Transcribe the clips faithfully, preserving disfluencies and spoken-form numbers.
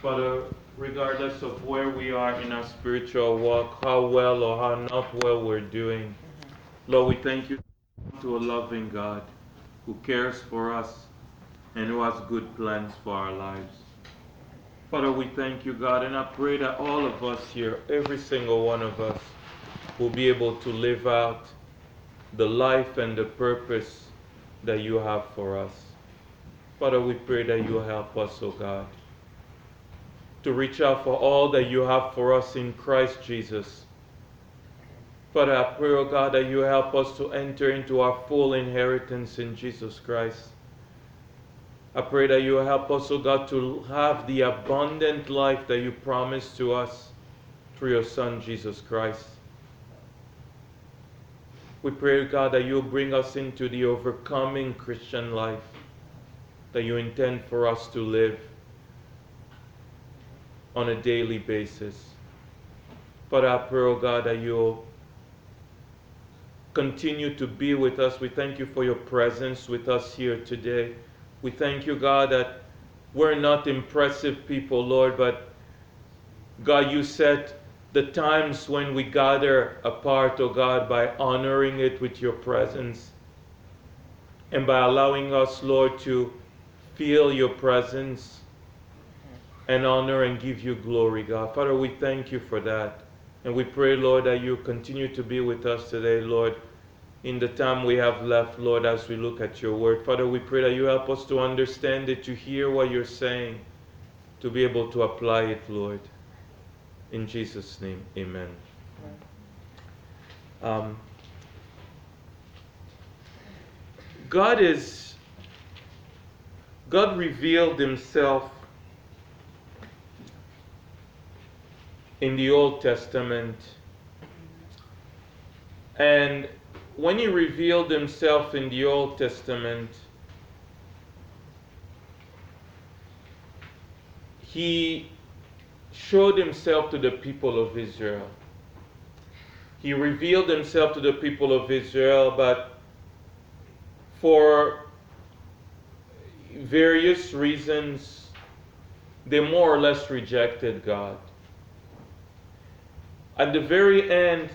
Father, regardless of where we are in our spiritual walk, how well or how not well we're doing, Lord, we thank you to a loving God who cares for us and who has good plans for our lives. Father, we thank you, God, and I pray that all of us here, every single one of us, will be able to live out the life and the purpose that you have for us. Father, we pray that you help us, oh God, to reach out for all that you have for us in Christ Jesus. Father, I pray, oh God, that you help us to enter into our full inheritance in Jesus Christ. I pray that you help us, oh God, to have the abundant life that you promised to us through your Son, Jesus Christ. We pray, God, that you bring us into the overcoming Christian life that you intend for us to live on a daily basis. Father, I pray, oh God, that you'll continue to be with us. We thank you for your presence with us here today. We thank you, God, that we're not impressive people, Lord, but God, you set the times when we gather apart, oh God, by honoring it with your presence and by allowing us, Lord, to feel your presence and honor and give you glory, God. Father, we thank you for that. And we pray, Lord, that you continue to be with us today, Lord, in the time we have left, Lord, as we look at your word. Father, we pray that you help us to understand it, to hear what you're saying, to be able to apply it, Lord. In Jesus' name, amen. Um, God is, God revealed himself in the Old Testament, and when he revealed himself in the Old Testament, he showed himself to the people of Israel. He revealed himself to the people of Israel, but for various reasons, they more or less rejected God. At the very end,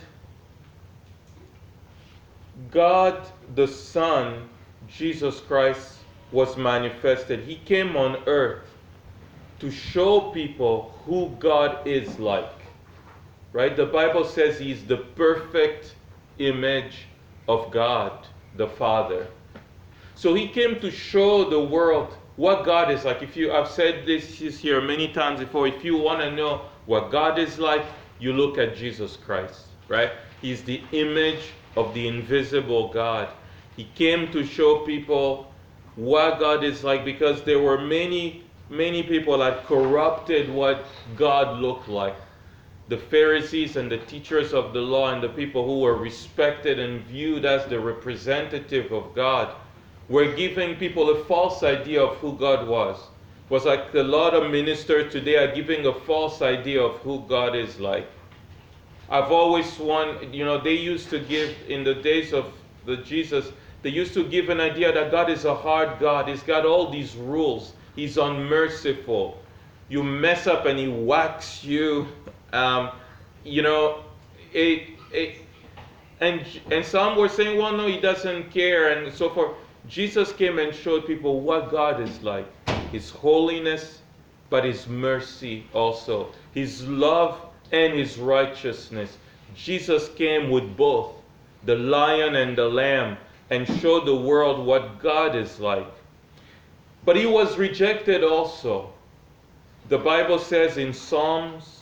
God the Son, Jesus Christ, was manifested. He came on earth to show people who God is like. Right? The Bible says he's the perfect image of God the Father. So he came to show the world what God is like. If you, I've said this here many times before, if you want to know what God is like, you look at Jesus Christ, right? He's the image of the invisible God. He came to show people what God is like, because there were many, many people that corrupted what God looked like. The Pharisees and the teachers of the law and the people who were respected and viewed as the representative of God were giving people a false idea of who God was. It was like a lot of ministers today are giving a false idea of who God is like. I've always won, you know, they used to give, in the days of the Jesus, they used to give an idea that God is a hard God. He's got all these rules. He's unmerciful. You mess up and he whacks you. Um, you know, it, it, and, and some were saying, well, no, he doesn't care, and so forth. Jesus came and showed people what God is like. His holiness, but his mercy also. His love and his righteousness. Jesus came with both, the lion and the lamb, and showed the world what God is like. But he was rejected also. The Bible says in Psalms,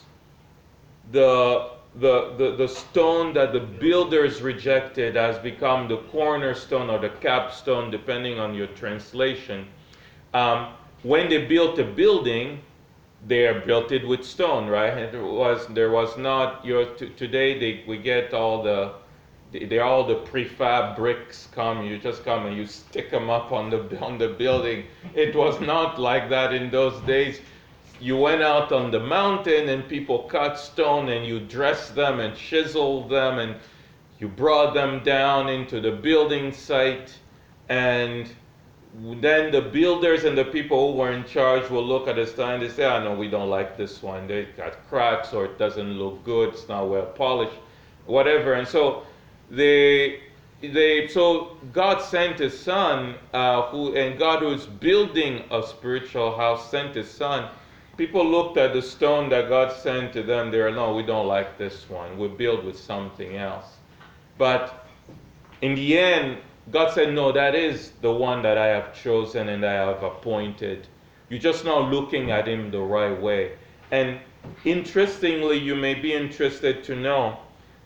the, the, the, the stone that the builders rejected has become the cornerstone or the capstone, depending on your translation. Um, when they built a building, they built it with stone, right? And there was there was not your t- today they we get all the they all the prefab bricks come. You just come and you stick them up on the on the building. It was not like that in those days. You went out on the mountain and people cut stone and you dressed them and chiseled them and you brought them down into the building site, and then the builders and the people who were in charge will look at the stone and they say, oh no, we don't like this one. They got cracks, or it doesn't look good, it's not well polished, whatever. And so they they so God sent his son, uh, who and God, who is building a spiritual house, sent his son. People looked at the stone that God sent to them. They're, no, we don't like this one. We'll build with something else. But in the end, God said, no, that is the one that I have chosen and I have appointed. You're just not looking at him the right way. And interestingly, you may be interested to know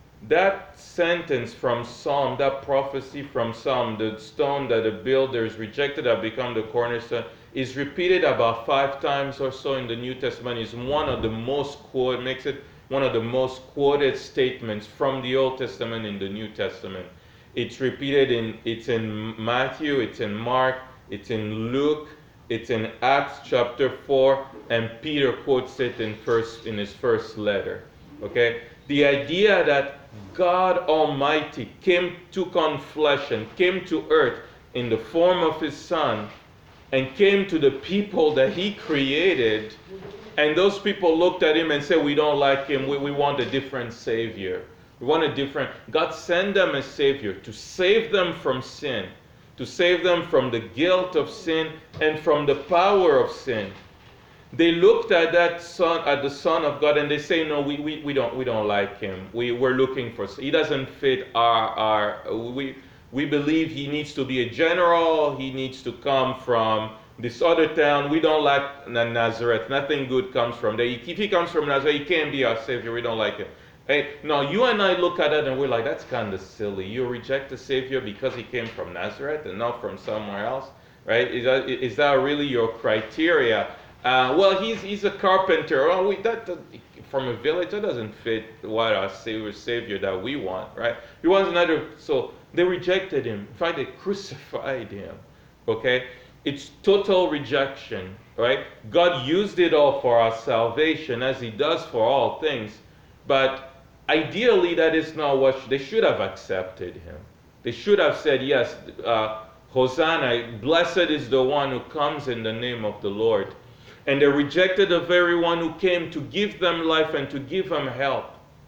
that sentence from Psalm, that prophecy from Psalm, the stone that the builders rejected have become the cornerstone, is repeated about five times or so in the New Testament. It's one of the most quoted, makes it one of the most quoted statements from the Old Testament in the New Testament. It's repeated in, it's in Matthew, it's in Mark, it's in Luke, it's in Acts chapter four, and Peter quotes it in first in his first letter. Okay? The idea that God Almighty came, took on flesh and came to earth in the form of his Son, and came to the people that he created, and those people looked at him and said, we don't like him, we, we want a different Savior. We want a different, God sent them a Savior to save them from sin, to save them from the guilt of sin and from the power of sin. They looked at that son, at the Son of God, and they say, no, we, we, we don't we don't like him. We, we're looking for, he doesn't fit our, our we, we believe he needs to be a general, he needs to come from this other town. We don't like Nazareth. Nothing good comes from there. If he comes from Nazareth, he can't be our Savior. We don't like him. Hey, now you and I look at it and we're like, that's kind of silly. You reject the Savior because he came from Nazareth and not from somewhere else, right? Is that, is that really your criteria? Uh, well, he's he's a carpenter. Oh, we, that, that from a village, that doesn't fit what our Savior, Savior that we want, right? He wants another. So they rejected him. In fact, they crucified him. Okay, it's total rejection, right? God used it all for our salvation, as he does for all things, but ideally, that is not what sh- they should have accepted him. They should have said, yes, uh, Hosanna, blessed is the one who comes in the name of the Lord. And they rejected the very one who came to give them life and to give them help.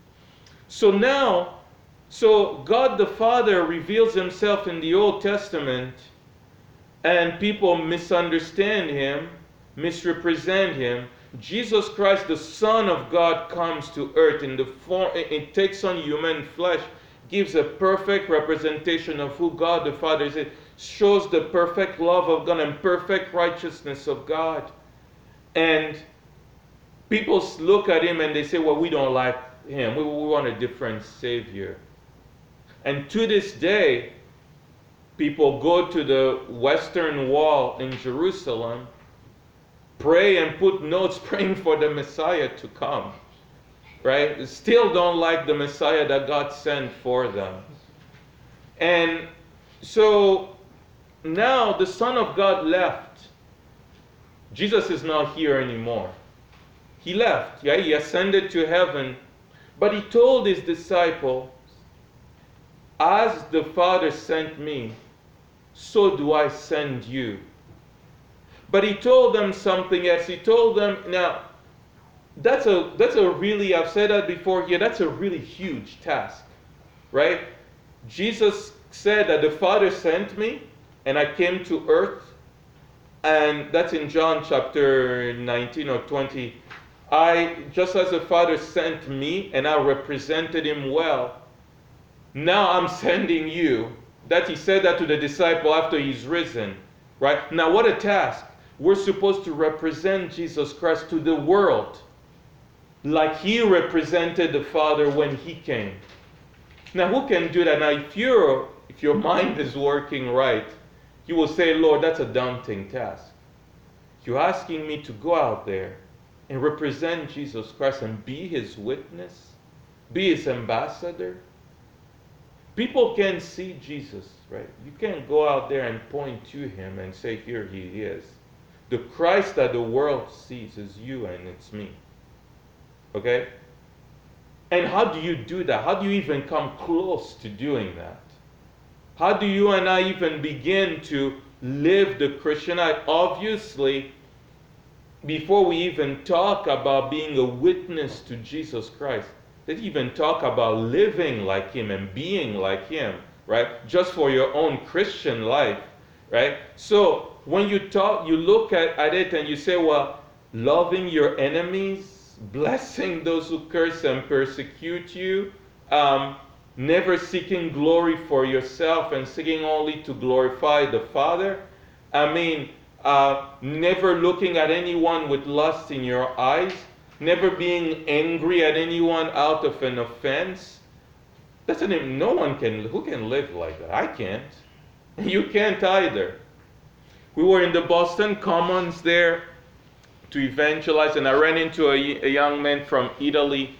So now, so God the Father reveals himself in the Old Testament, and people misunderstand him, misrepresent him. Jesus Christ, the Son of God, comes to earth in the form, it takes on human flesh, gives a perfect representation of who God the Father is. It shows the perfect love of God and perfect righteousness of God. And people look at him and they say, well, we don't like him. We, we want a different Savior. And to this day, people go to the Western Wall in Jerusalem, pray and put notes praying for the Messiah to come, right? Still don't like the Messiah that God sent for them. And so now the Son of God left. Jesus is not here anymore. He left, yeah? He ascended to heaven, but he told his disciples, as the Father sent me, so do I send you. But he told them something else. He told them, now, that's a that's a really, I've said that before here, that's a really huge task, right? Jesus said that the Father sent me, and I came to earth, and that's in John chapter nineteen or twenty. I, just as the Father sent me, and I represented him well, now I'm sending you. That he said that to the disciple after he's risen, right? Now what a task. We're supposed to represent Jesus Christ to the world like he represented the Father when he came. Now who can do that? Now if you're, if your mind is working right, you will say, Lord, that's a daunting task. You're asking me to go out there and represent Jesus Christ and be his witness, be his ambassador. People can see Jesus, right? You can't go out there and point to him and say, here he is. The Christ that the world sees is you and it's me. Okay? And how do you do that? How do you even come close to doing that? How do you and I even begin to live the Christian life. Obviously, before we even talk about being a witness to Jesus Christ, let's even talk about living like him and being like him, right? Just for your own Christian life, right? So when you talk, you look at, at it and you say, well, loving your enemies, blessing those who curse and persecute you, um, never seeking glory for yourself and seeking only to glorify the Father. I mean, uh, never looking at anyone with lust in your eyes, never being angry at anyone out of an offense. That's an, no one can, who can live like that? I can't. You can't either. We were in the Boston Commons there to evangelize, and I ran into a, a young man from Italy.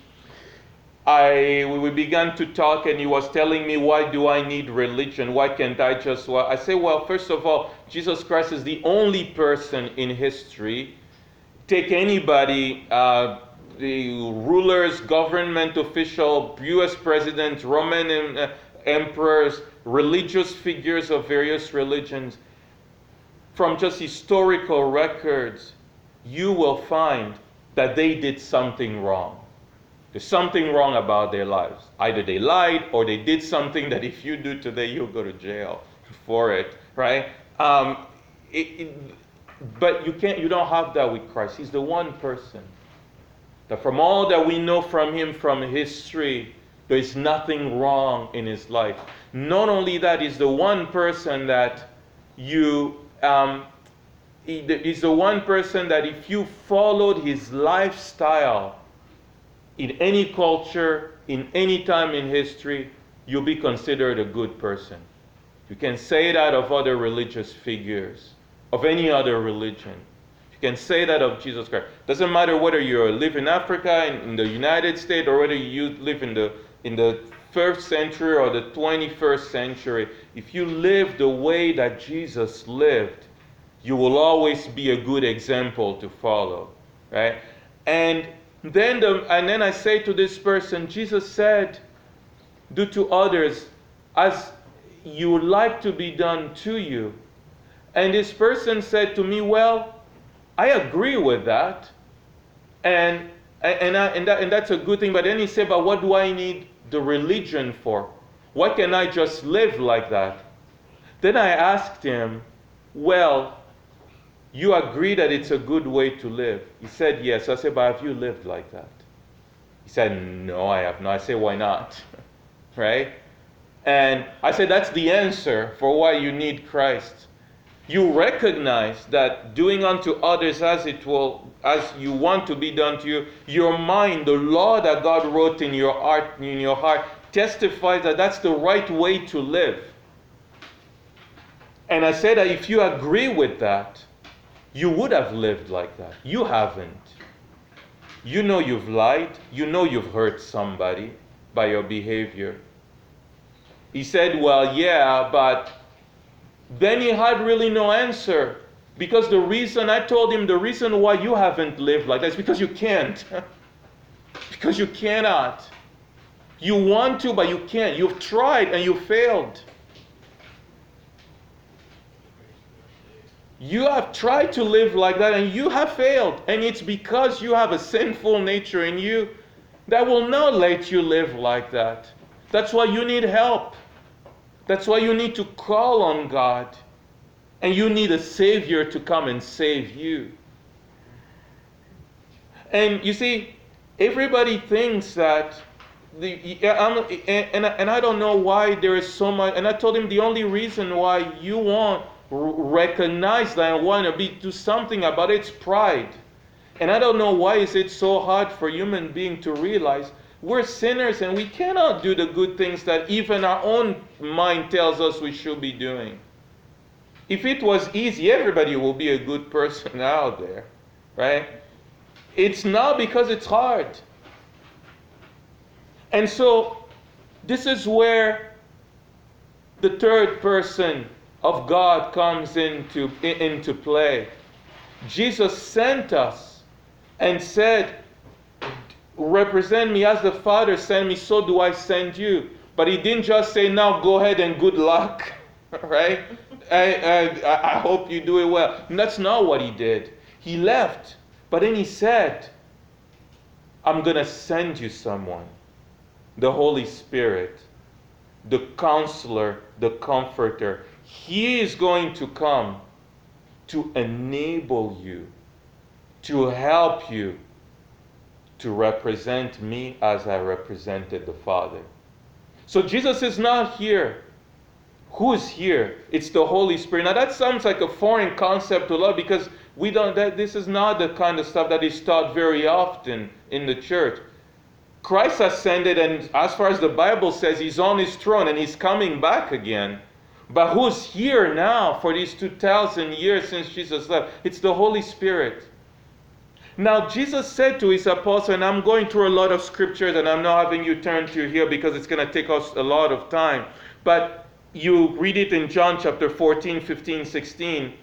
I we began to talk, and he was telling me, why do I need religion? Why can't I just, well, I say, well, first of all, Jesus Christ is the only person in history. Take anybody, uh, the rulers, government official, U S presidents, Roman em- uh, emperors, religious figures of various religions, from just historical records, you will find that they did something wrong. There's something wrong about their lives. Either they lied or they did something that if you do today, you'll go to jail for it, right? Um, it, it, but you can't. You don't have that with Christ. He's the one person that from all that we know from him from history, there is nothing wrong in his life. Not only that, he's the one person that you, um, he, he's the one person that if you followed his lifestyle, in any culture, in any time in history, you'll be considered a good person. You can say that of other religious figures, of any other religion. You can say that of Jesus Christ. Doesn't matter whether you live in Africa, in, in the United States, or whether you live in the in the first century or the twenty-first century. If you live the way that Jesus lived, you will always be a good example to follow, right? And Then the, and then I say to this person, Jesus said, do to others as you would like to be done to you. And this person said to me, well, I agree with that. And and, I, and, that, and that's a good thing. But then he said, but what do I need the religion for? Why can't I just live like that? Then I asked him, well, you agree that it's a good way to live? He said, yes. I said, but have you lived like that? He said, no, I have not. I said, why not? Right? And I said, that's the answer for why you need Christ. You recognize that doing unto others as it will, as you want to be done to you, your mind, the law that God wrote in your heart, in your heart, testifies that that's the right way to live. And I said that if you agree with that, you would have lived like that. You haven't. You know you've lied. You know you've hurt somebody by your behavior. He said, well, yeah, but then he had really no answer. Because the reason, I told him the reason why you haven't lived like that is because you can't. Because you cannot. You want to, but you can't. You've tried and you failed. You have tried to live like that and you have failed. And it's because you have a sinful nature in you that will not let you live like that. That's why you need help. That's why you need to call on God. And you need a Savior to come and save you. And you see, everybody thinks that, the, and, and I don't know why there is so much, and I told him the only reason why you want recognize that and want to be do something about it, it's pride. And I don't know why is it so hard for human beings to realize we're sinners and we cannot do the good things that even our own mind tells us we should be doing. If it was easy, everybody will be a good person out there, right? It's not, because it's hard. And so this is where the third person of God comes into, into play. Jesus sent us and said, represent me as the Father sent me, so do I send you. But he didn't just say, now go ahead and good luck, right? I, I, I hope you do it well. And that's not what he did. He left, but then he said, I'm going to send you someone, the Holy Spirit, the counselor, the comforter. He is going to come to enable you, to help you to represent me as I represented the Father. So Jesus is not here. Who is here? It's the Holy Spirit. Now that sounds like a foreign concept to love, because we don't that this is not the kind of stuff that is taught very often in the church. Christ ascended, and as far as the Bible says, he's on his throne and he's coming back again. But who's here now for these two thousand years since Jesus left? It's the Holy Spirit. Now, Jesus said to his apostles, and I'm going through a lot of scriptures, and I'm not having you turn to here because it's going to take us a lot of time. But you read it in John chapter fourteen, fifteen, sixteen.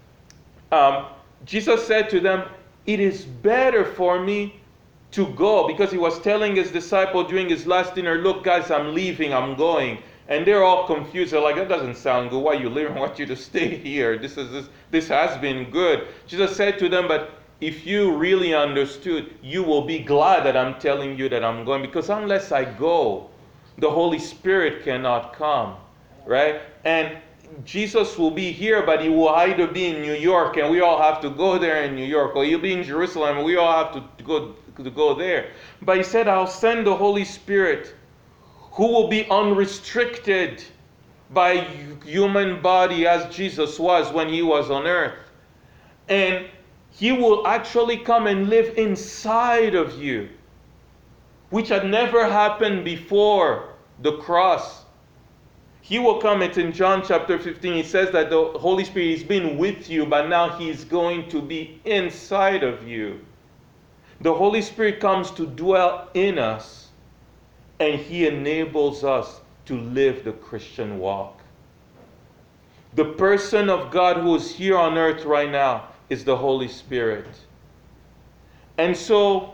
Um, Jesus said to them, it is better for me to go, because he was telling his disciple during his last dinner, look guys, I'm leaving, I'm going. And they're all confused. They're like, that doesn't sound good. Why are you leaving? I want you to stay here. This is this, this has been good. Jesus said to them, but if you really understood, you will be glad that I'm telling you that I'm going, because unless I go, the Holy Spirit cannot come, right? And Jesus will be here, but he will either be in New York, and we all have to go there in New York, or he'll be in Jerusalem, and we all have to go, to go there. But he said, I'll send the Holy Spirit, who will be unrestricted by human body as Jesus was when he was on earth. And he will actually come and live inside of you, which had never happened before the cross. He will come, it's in John chapter fifteen, he says that the Holy Spirit has been with you, but now he's going to be inside of you. The Holy Spirit comes to dwell in us, and he enables us to live the Christian walk. The person of God who is here on earth right now is the Holy Spirit. And so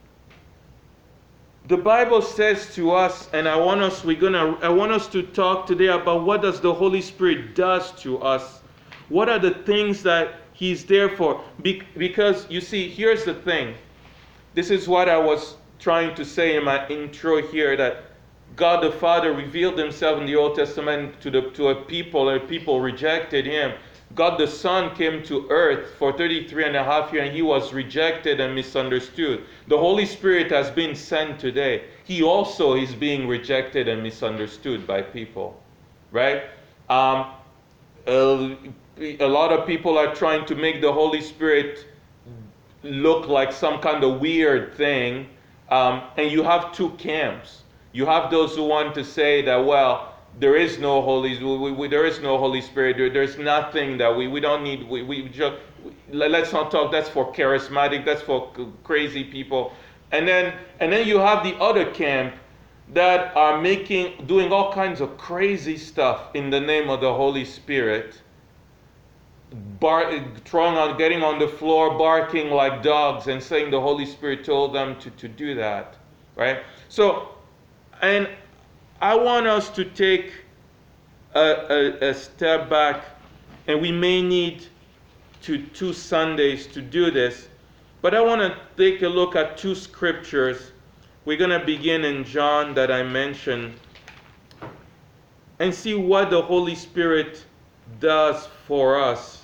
the Bible says to us, and I want us we're gonna I want us to talk today about what does the Holy Spirit does to us. What are the things that he's there for? Be- because you see, here's the thing. This is what I was trying to say in my intro here, that God the Father revealed himself in the Old Testament to the to a people, and people rejected him. God the Son came to earth for thirty-three and a half years, and he was rejected and misunderstood. The Holy Spirit has been sent today. He also is being rejected and misunderstood by people, right? Um, a, a lot of people are trying to make the Holy Spirit look like some kind of weird thing, um, and you have two camps. You have those who want to say that, well, there is no Holy, we, we, there is no Holy Spirit. There, there's nothing that we, we don't need. We, we just let's not talk. That's for charismatic. That's for crazy people. And then and then you have the other camp that are making doing all kinds of crazy stuff in the name of the Holy Spirit. Bar, throwing on, getting on the floor, barking like dogs, and saying the Holy Spirit told them to, to do that, right? So, and I want us to take a, a, a step back, and we may need to two Sundays to do this, but I want to take a look at two scriptures. We're going to begin in John that I mentioned, and see what the Holy Spirit does for us.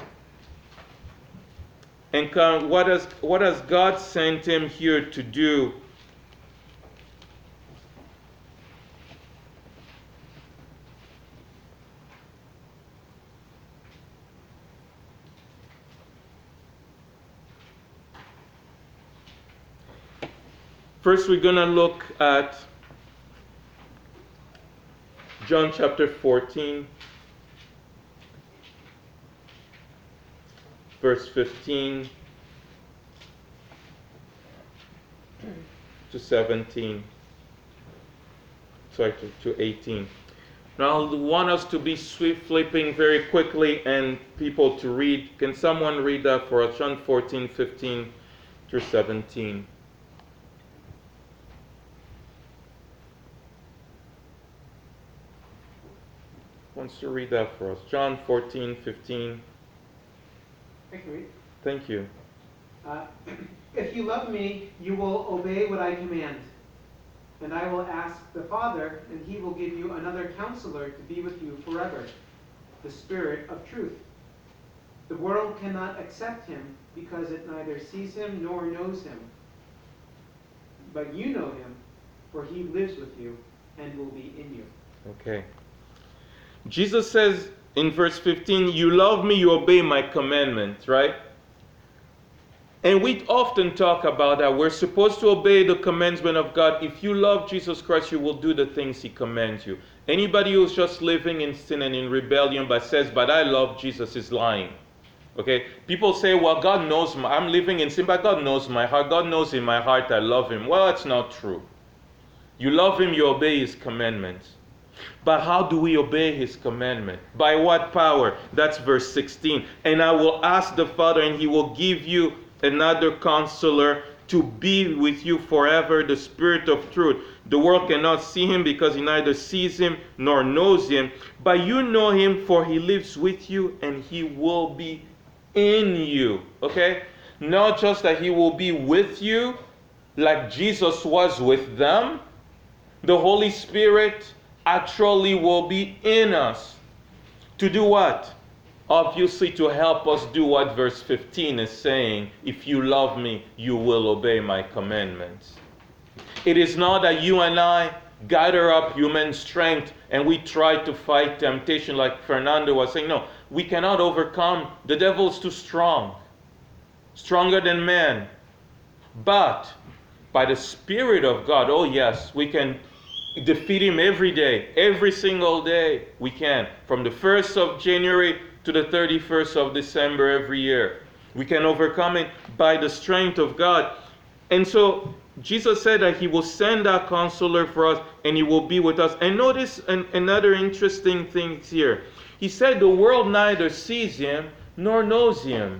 And what has, what has God sent him here to do? First, we're going to look at John chapter fourteen, verse fifteen to seventeen. Sorry, to, to eighteen. Now, I want us to be swift flipping very quickly and people to read. Can someone read that for us? John fourteen, fifteen through seventeen. wants to read that for us? John fourteen, fifteen. I can read. Thank you. Uh, if you love me, you will obey what I command. And I will ask the Father, and he will give you another counselor to be with you forever, the Spirit of truth. The world cannot accept him because it neither sees him nor knows him. But you know him, for he lives with you and will be in you. Okay. Jesus says in verse fifteen, you love me, you obey my commandments, right? And we often talk about that. We're supposed to obey the commandment of God. If you love Jesus Christ, you will do the things he commands you. Anybody who's just living in sin and in rebellion but says, but I love Jesus, is lying. Okay? People say, well, God knows, my, I'm living in sin, but God knows my heart. God knows in my heart I love him. Well, that's not true. You love him, you obey his commandments. But how do we obey his commandment? By what power? That's verse sixteen. And I will ask the Father, and he will give you another counselor to be with you forever, the Spirit of truth. The world cannot see him because he neither sees him nor knows him. But you know him, for he lives with you and he will be in you. Okay? Not just that he will be with you like Jesus was with them. The Holy Spirit actually will be in us. To do what? Obviously to help us do what verse fifteen is saying. If you love me, you will obey my commandments. It is not that you and I gather up human strength and we try to fight temptation like Fernando was saying. No, we cannot overcome. The devil is too strong. Stronger than man. But by the Spirit of God, oh yes, we can defeat him every day. Every single day we can. From the first of January to the thirty-first of December every year. We can overcome it by the strength of God. And so Jesus said that he will send a counselor for us and he will be with us. And notice an, another interesting thing here. He said the world neither sees him nor knows him.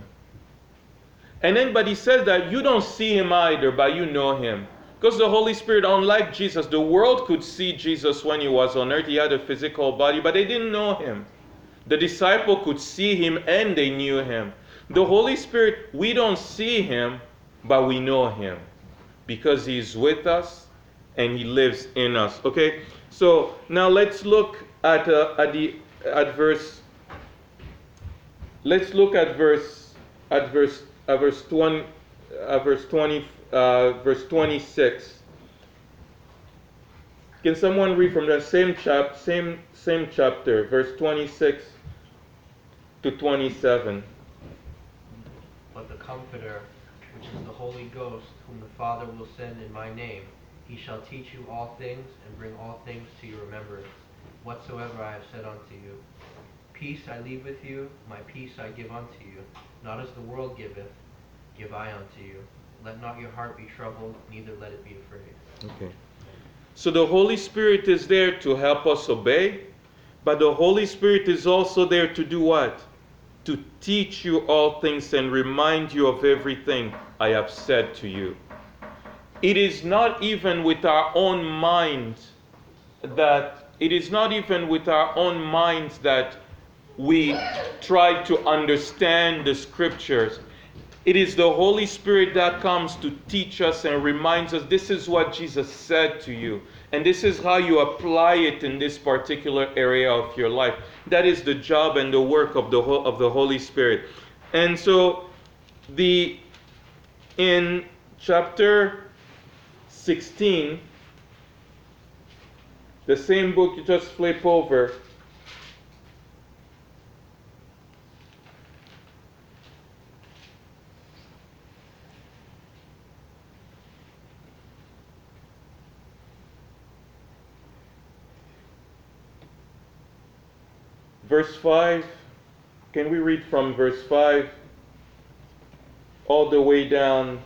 And then, but he says that you don't see him either, but you know him. Because the Holy Spirit, unlike Jesus, the world could see Jesus when he was on earth. He had a physical body, but they didn't know him. The disciple could see him and they knew him. The Holy Spirit, we don't see him, but we know him. Because he's with us and he lives in us. Okay? So now let's look at, uh, at the at verse. Let's look at verse at verse uh, verse twenty uh, verse twenty uh, verse twenty-six. Can someone read from the same chap same same chapter, verse twenty-six to twenty-seven? But the Comforter, which is the Holy Ghost, whom the Father will send in my name, he shall teach you all things, and bring all things to your remembrance, whatsoever I have said unto you. Peace I leave with you, my peace I give unto you. Not as the world giveth, give I unto you. Let not your heart be troubled, neither let it be afraid. Okay. So the Holy Spirit is there to help us obey, but the Holy Spirit is also there to do what? To teach you all things and remind you of everything I have said to you. It is not even with our own mind that it is not even with our own minds that we try to understand the scriptures. It is the Holy Spirit that comes to teach us and reminds us this is what Jesus said to you. And this is how you apply it in this particular area of your life. That is the job and the work of the of the Holy Spirit. And so the in chapter sixteen, the same book you just flip over, verse five, can we read from verse five all the way down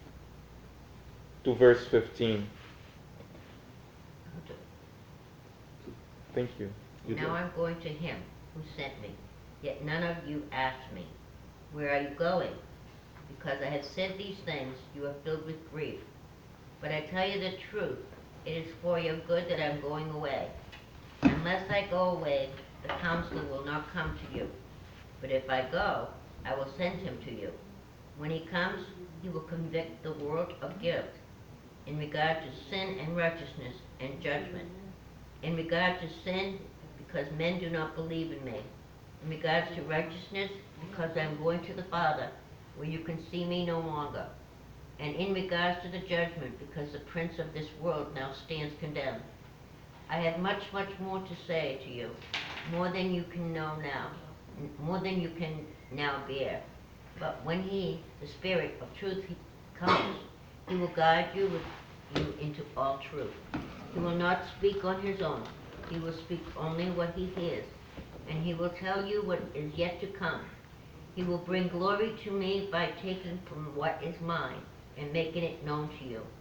to verse fifteen? Thank you. You Now do. I'm going to him who sent me. Yet none of you asked me, where are you going? Because I have said these things, you are filled with grief. But I tell you the truth, it is for your good that I'm going away. Unless I go away, the counselor will not come to you. But if I go, I will send him to you. When he comes, he will convict the world of guilt in regard to sin and righteousness and judgment. In regard to sin, because men do not believe in me. In regards to righteousness, because I am going to the Father, where you can see me no longer. And in regards to the judgment, because the prince of this world now stands condemned. I have much, much more to say to you, more than you can know now, more than you can now bear. But when he, the Spirit of truth, he comes, he will guide you with you into all truth. He will not speak on his own. He will speak only what he hears, and he will tell you what is yet to come. He will bring glory to me by taking from what is mine and making it known to you.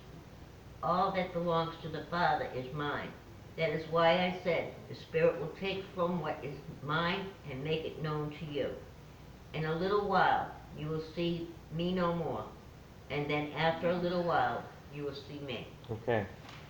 All that belongs to the Father is mine. That is why I said, the Spirit will take from what is mine and make it known to you. In a little while you will see me no more, and then after a little while you will see me. Okay.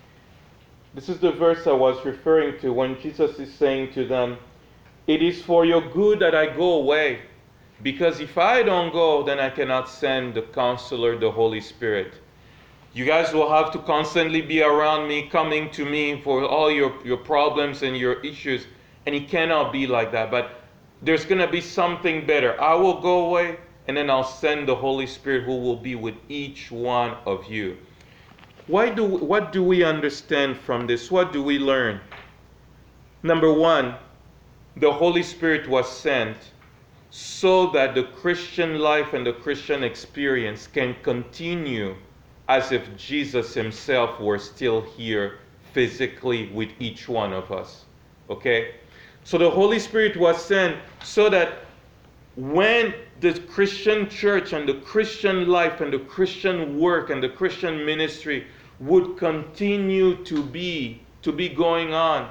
This is the verse I was referring to when Jesus is saying to them, it is for your good that I go away, because if I don't go, then I cannot send the Counselor, the Holy Spirit. You guys will have to constantly be around me, coming to me for all your, your problems and your issues, and it cannot be like that. But there's going to be something better. I will go away, and then I'll send the Holy Spirit who will be with each one of you. Why do, what do we understand from this? What do we learn? Number one, the Holy Spirit was sent so that the Christian life and the Christian experience can continue as if Jesus himself were still here physically with each one of us. Okay? So the Holy Spirit was sent so that when the Christian church and the Christian life and the Christian work and the Christian ministry would continue to be, to be going on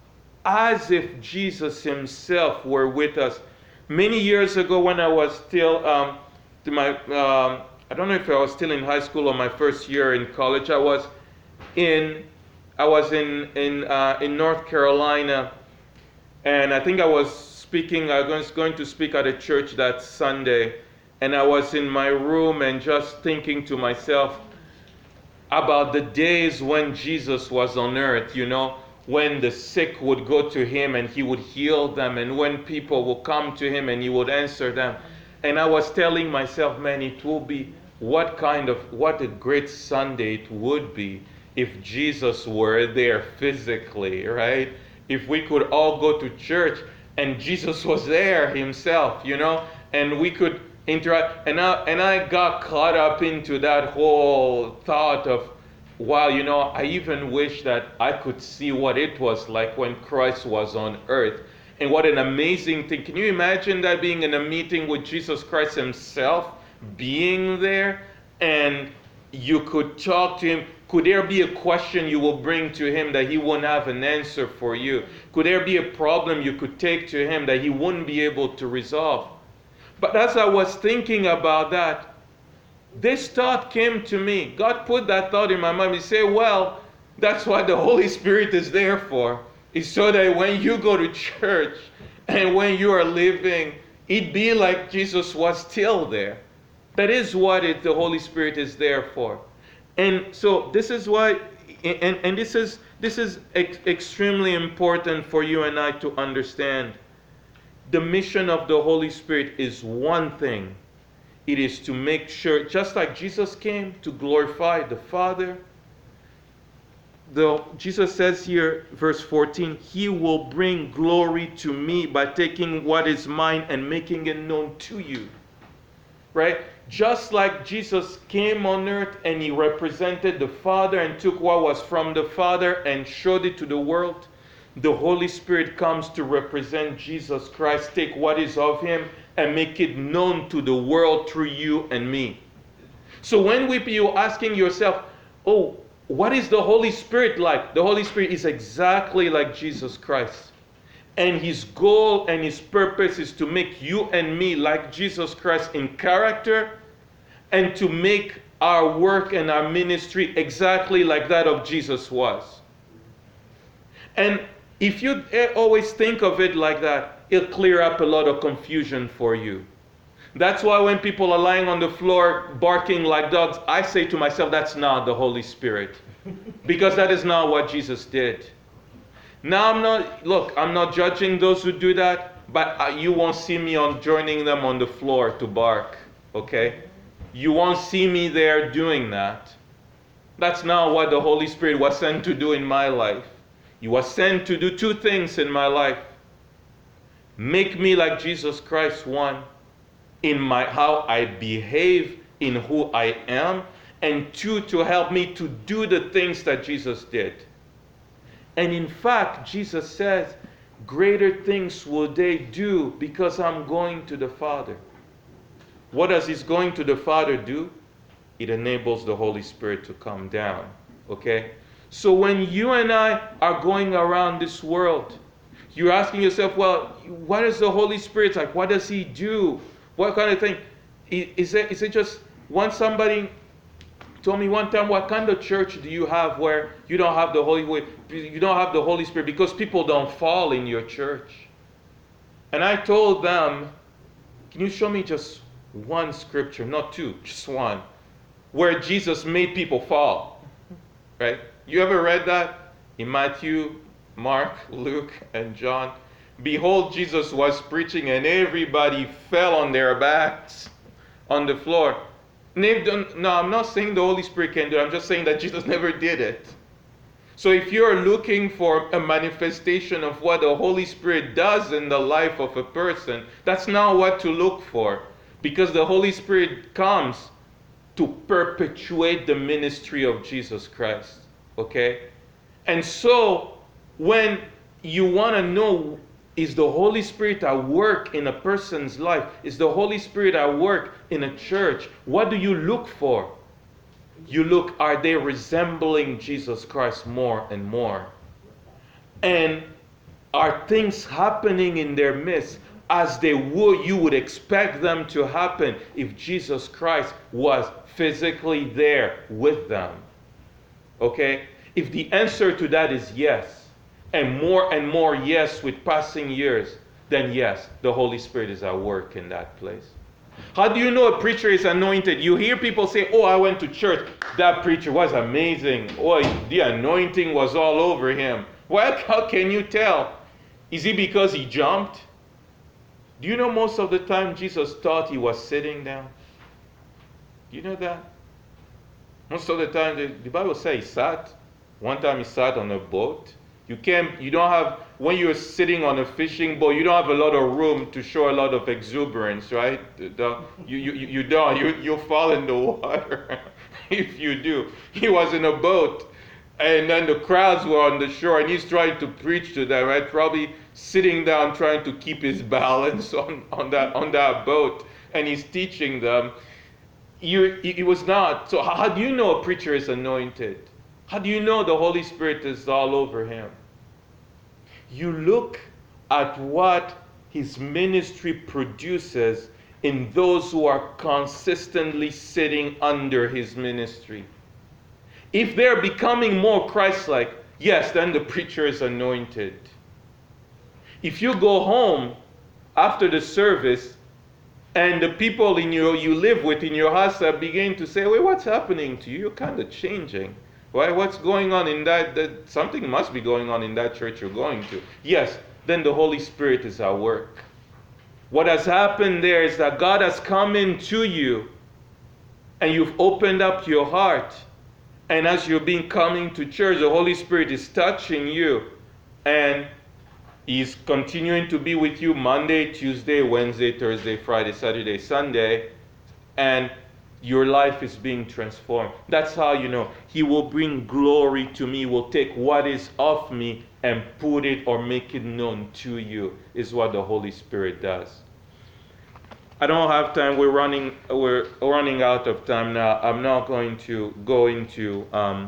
as if Jesus himself were with us. Many years ago when I was still, um, to my, um, I don't know if I was still in high school or my first year in college, I was in, I was in, in, uh, in North Carolina, and I think I was speaking, I was going to speak at a church that Sunday, and I was in my room and just thinking to myself about the days when Jesus was on earth, you know, when the sick would go to him and he would heal them, and when people would come to him and he would answer them. And I was telling myself, man, it will be what kind of, what a great Sunday it would be if Jesus were there physically, right? If we could all go to church and Jesus was there himself, you know, and we could interact. And I, and I got caught up into that whole thought of, wow, you know, I even wish that I could see what it was like when Christ was on earth. And what an amazing thing. Can you imagine that, being in a meeting with Jesus Christ himself, being there, and you could talk to him? Could there be a question you will bring to him that he won't have an answer for you? Could there be a problem you could take to him that he wouldn't be able to resolve? But as I was thinking about that, this thought came to me. God put that thought in my mind. He said, well, that's what the Holy Spirit is there for. It's so that when you go to church and when you are living, it be like Jesus was still there. That is what it, the Holy Spirit is there for. And so this is why, and, and this is this is ex- extremely important for you and I to understand. The mission of the Holy Spirit is one thing. It is to make sure, just like Jesus came to glorify the Father, the, Jesus says here, verse fourteen, he will bring glory to me by taking what is mine and making it known to you. Right? Just like Jesus came on earth and he represented the Father and took what was from the Father and showed it to the world, the Holy Spirit comes to represent Jesus Christ, take what is of him and make it known to the world through you and me. So when we be asking yourself, oh, what is the Holy Spirit like? The Holy Spirit is exactly like Jesus Christ. And his goal and his purpose is to make you and me like Jesus Christ in character, and to make our work and our ministry exactly like that of Jesus was. And If you eh, always think of it like that, it'll clear up a lot of confusion for you. That's why when people are lying on the floor barking like dogs, I say to myself, that's not the Holy Spirit. Because that is not what Jesus did. Now I'm not, look, I'm not judging those who do that, but uh, you won't see me on joining them on the floor to bark, okay? You won't see me there doing that. That's not what the Holy Spirit was sent to do in my life. He was sent to do two things in my life. Make me like Jesus Christ, one, in my how I behave, in who I am, and two, to help me to do the things that Jesus did. And in fact, Jesus says, greater things will they do because I'm going to the Father. What does his going to the Father do? It enables the Holy Spirit to come down. Okay? So when you and I are going around this world, you're asking yourself, well, what is the Holy Spirit like? What does he do? What kind of thing? Is it, is it just, once somebody told me one time, what kind of church do you have where you don't have the Holy you don't have the Holy Spirit because people don't fall in your church? And I told them, can you show me just one scripture, not two, just one, where Jesus made people fall? Right? You ever read that? In Matthew, Mark, Luke, and John. Behold, Jesus was preaching and everybody fell on their backs on the floor. No, I'm not saying the Holy Spirit can do it. I'm just saying that Jesus never did it. So if you're looking for a manifestation of what the Holy Spirit does in the life of a person, that's not what to look for. Because the Holy Spirit comes to perpetuate the ministry of Jesus Christ. Okay? And so, when you want to know, is the Holy Spirit at work in a person's life? Is the Holy Spirit at work in a church? What do you look for? You look, are they resembling Jesus Christ more and more? And are things happening in their midst as they would, you would expect them to happen if Jesus Christ was physically there with them? Okay? If the answer to that is yes, and more and more yes with passing years, then yes, the Holy Spirit is at work in that place. How do you know a preacher is anointed? You hear people say, oh, I went to church. That preacher was amazing. Oh, the anointing was all over him. Well, how can you tell? Is it because he jumped? Do you know most of the time Jesus thought he was sitting down? Do you know that? Most of the time, the, the Bible says he sat. One time he sat on a boat. You can't, you don't have, when you're sitting on a fishing boat, you don't have a lot of room to show a lot of exuberance, right? The, you, you, you don't, you, you'll fall in the water if you do. He was in a boat, and then the crowds were on the shore, and he's trying to preach to them, right? Probably sitting down trying to keep his balance on, on, that, on that boat, and he's teaching them. You, it was not. So how do you know a preacher is anointed? How do you know the Holy Spirit is all over him? You look at what his ministry produces in those who are consistently sitting under his ministry. If they're becoming more Christ-like, yes, then the preacher is anointed. If you go home after the service and the people in your, you live with in your house are beginning to say, wait, what's happening to you? You're kind of changing. Why? What's going on in that, that? Something must be going on in that church you're going to. Yes, then the Holy Spirit is at work. What has happened there is that God has come into you and you've opened up your heart. And as you're being coming to church, the Holy Spirit is touching you. And He's continuing to be with you Monday, Tuesday, Wednesday, Thursday, Friday, Saturday, Sunday. And your life is being transformed. That's how you know He will bring glory to me, will take what is of me and put it or make it known to you, is what the Holy Spirit does. I don't have time. We're running we're running out of time now. I'm not going to go into um,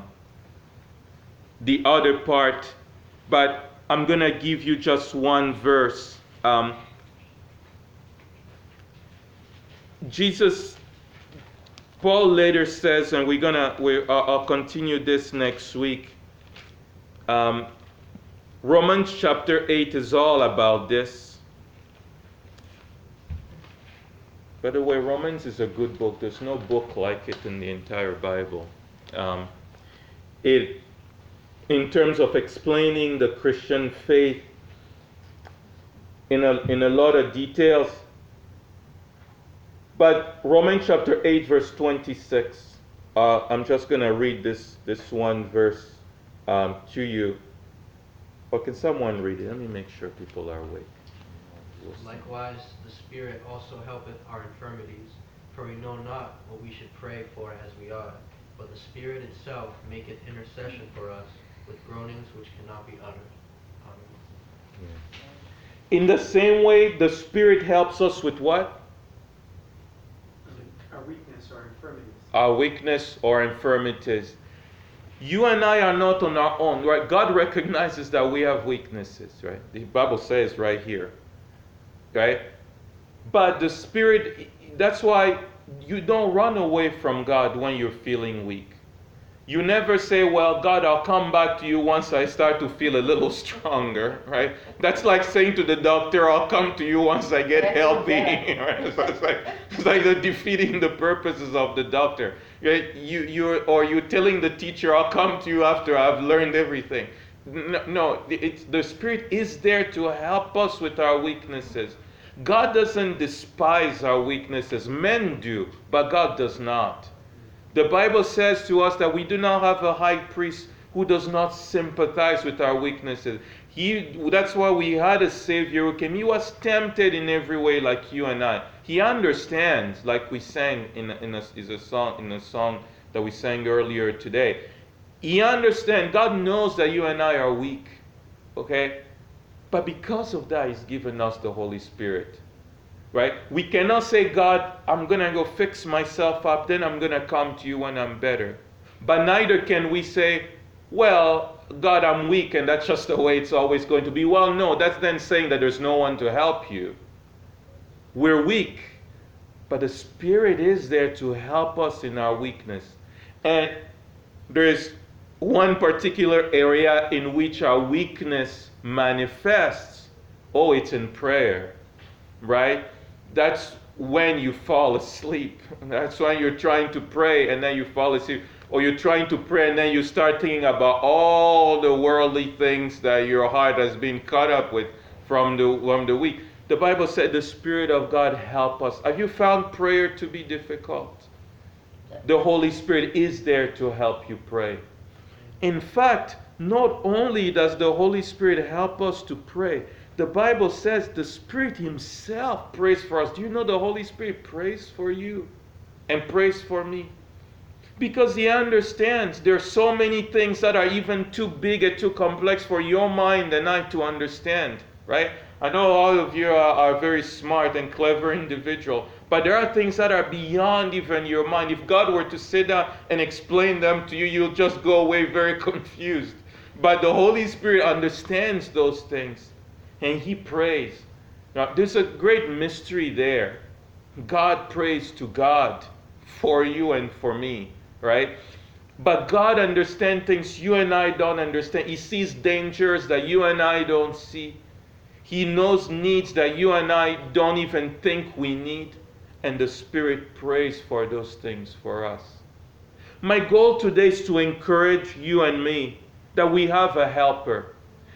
the other part, but I'm going to give you just one verse. Um, Jesus Paul later says, and we're gonna, we, uh, I'll continue this next week. Um, Romans chapter eight is all about this. By the way, Romans is a good book. There's no book like it in the entire Bible. Um, it, in terms of explaining the Christian faith in a, in a lot of details. But Romans chapter eight, verse twenty-six, uh, I'm just going to read this, this one verse um, to you. Or can someone read it? Let me make sure people are awake. Likewise, the Spirit also helpeth our infirmities, for we know not what we should pray for as we ought, but the Spirit itself maketh intercession for us with groanings which cannot be uttered. Amen. In the same way, the Spirit helps us with what? Our weakness or infirmities. Our weakness or infirmities. You and I are not on our own, right? God recognizes that we have weaknesses, right? The Bible says right here, right? But the Spirit, that's why you don't run away from God when you're feeling weak. You never say, well, God, I'll come back to you once I start to feel a little stronger, right? That's like saying to the doctor, I'll come to you once I get healthy. Right? So it's like, it's like the defeating the purposes of the doctor. Right? You, you're, or you're telling the teacher, I'll come to you after I've learned everything. No, no it's, the Spirit is there to help us with our weaknesses. God doesn't despise our weaknesses. Men do, but God does not. The Bible says to us that we do not have a high priest who does not sympathize with our weaknesses. He, that's why we had a Savior who came. He was tempted in every way like you and I. He understands, like we sang in a, in a, is a song, in a song that we sang earlier today. He understands. God knows that you and I are weak. Okay? But because of that, He's given us the Holy Spirit. Right? We cannot say, God, I'm going to go fix myself up, then I'm going to come to you when I'm better. But neither can we say, well, God, I'm weak, and that's just the way it's always going to be. Well, no, that's then saying that there's no one to help you. We're weak, but the Spirit is there to help us in our weakness. And there is one particular area in which our weakness manifests. Oh, it's in prayer, right? That's when you fall asleep. That's when you're trying to pray and then you fall asleep. Or you're trying to pray and then you start thinking about all the worldly things that your heart has been caught up with from the, from the week. The Bible said the Spirit of God help us. Have you found prayer to be difficult? The Holy Spirit is there to help you pray. In fact, not only does the Holy Spirit help us to pray, the Bible says the Spirit Himself prays for us. Do you know the Holy Spirit prays for you and prays for me? Because He understands there are so many things that are even too big and too complex for your mind and I to understand, right? I know all of you are, are very smart and clever individuals, but there are things that are beyond even your mind. If God were to sit down and explain them to you, you'll just go away very confused. But the Holy Spirit understands those things. And He prays. Now, there's a great mystery there. God prays to God for you and for me, right? But God understands things you and I don't understand. He sees dangers that you and I don't see. He knows needs that you and I don't even think we need. And the Spirit prays for those things for us. My goal today is to encourage you and me that we have a helper.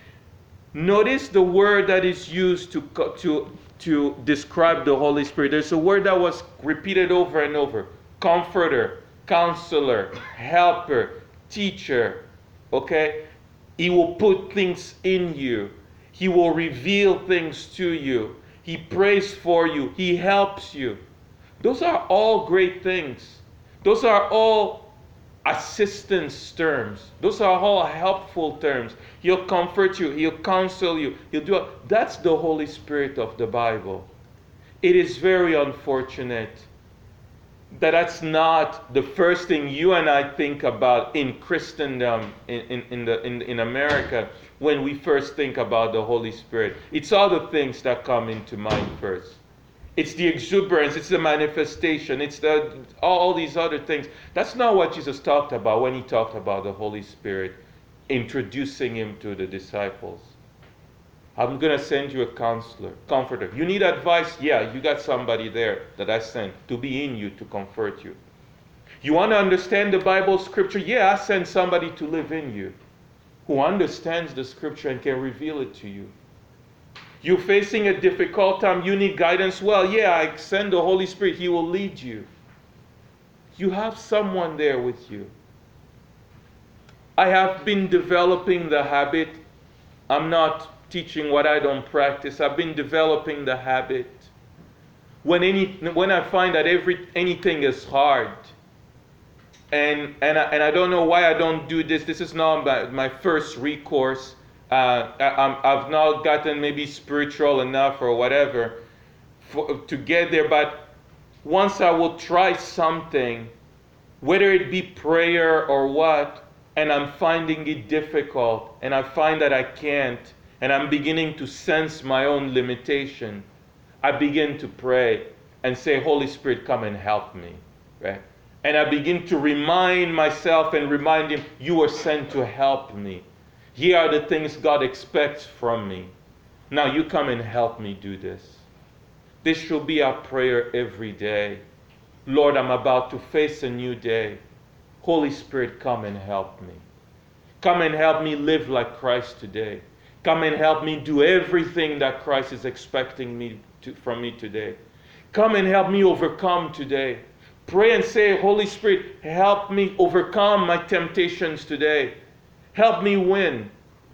Notice the word that is used to, to, to describe the Holy Spirit. There's a word that was repeated over and over. Comforter, counselor, helper, teacher. Okay? He will put things in you. He will reveal things to you. He prays for you. He helps you. Those are all great things. Those are all assistance terms. Those are all helpful terms. He'll comfort you. He'll counsel you. He'll do it. That's the Holy Spirit of the Bible. It is very unfortunate that that's not the first thing you and I think about in Christendom, in, in, in, the, in, in America, when we first think about the Holy Spirit. It's all the things that come into mind first. It's the exuberance, it's the manifestation, it's the all these other things. That's not what Jesus talked about when He talked about the Holy Spirit, introducing Him to the disciples. I'm going to send you a counselor, comforter. You need advice? Yeah, you got somebody there that I sent to be in you to comfort you. You want to understand the Bible scripture? Yeah, I send somebody to live in you who understands the scripture and can reveal it to you. You're facing a difficult time, you need guidance? Well, yeah, I send the Holy Spirit. He will lead you. You have someone there with you. I have been developing the habit. I'm not teaching what I don't practice. I've been developing the habit. When any when I find that every anything is hard, and and I, and I don't know why I don't do this. This is now my, my first recourse. Uh, I, I'm, I've now gotten maybe spiritual enough or whatever for, to get there. But once I will try something, whether it be prayer or what, and I'm finding it difficult, and I find that I can't, and I'm beginning to sense my own limitation, I begin to pray and say, Holy Spirit, come and help me, right? And I begin to remind myself and remind Him, you are sent to help me. Here are the things God expects from me. Now you come and help me do this. This should be our prayer every day. Lord, I'm about to face a new day. Holy Spirit, come and help me. Come and help me live like Christ today. Come and help me do everything that Christ is expecting me to, from me today. Come and help me overcome today. Pray and say, Holy Spirit, help me overcome my temptations today. Help me win.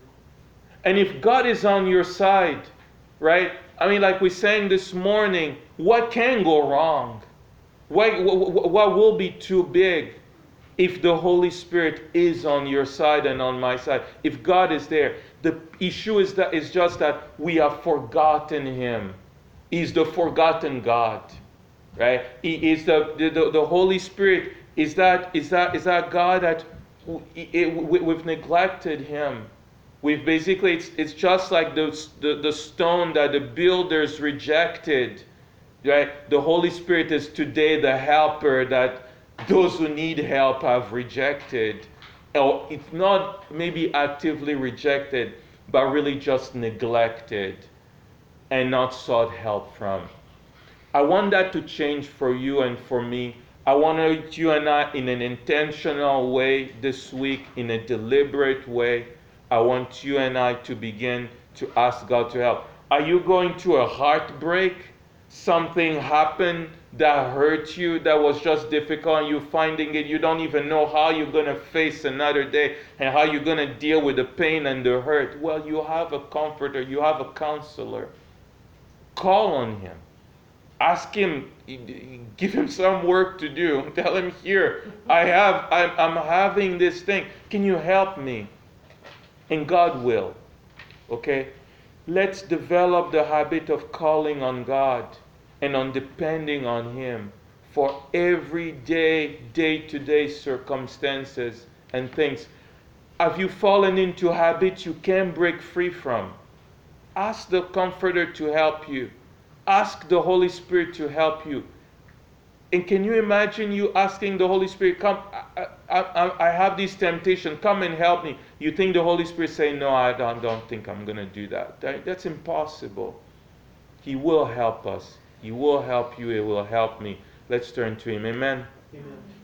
And if God is on your side, right? I mean, like we sang this morning, what can go wrong? What, what, what will be too big if the Holy Spirit is on your side and on my side? If God is there. The issue is that is just that we have forgotten Him. He's the forgotten God, right? He is the the, the Holy Spirit. Is that is that is that God that it, we've neglected Him? We've basically it's it's just like the, the the stone that the builders rejected, right? The Holy Spirit is today the helper that those who need help have rejected. Or it's not maybe actively rejected, but really just neglected and not sought help from. I want that to change for you and for me. I want you and I, in an intentional way this week, in a deliberate way, I want you and I to begin to ask God to help. Are you going through a heartbreak? Something happened that hurt you, that was just difficult, and you're finding it, you don't even know how you're going to face another day and how you're going to deal with the pain and the hurt. Well, you have a comforter, you have a counselor. Call on Him. Ask Him, give Him some work to do. Tell Him, here, I have, I'm, I'm having this thing. Can you help me? And God will. Okay? Let's develop the habit of calling on God and on depending on Him for everyday, day-to-day circumstances and things. Have you fallen into habits you can't break free from? Ask the Comforter to help you. Ask the Holy Spirit to help you. And can you imagine you asking the Holy Spirit, come, I, I, I have this temptation, come and help me. You think the Holy Spirit saying, no, I don't, don't think I'm going to do that. that. That's impossible. He will help us. He will help you. He will help me. Let's turn to Him. Amen. Amen.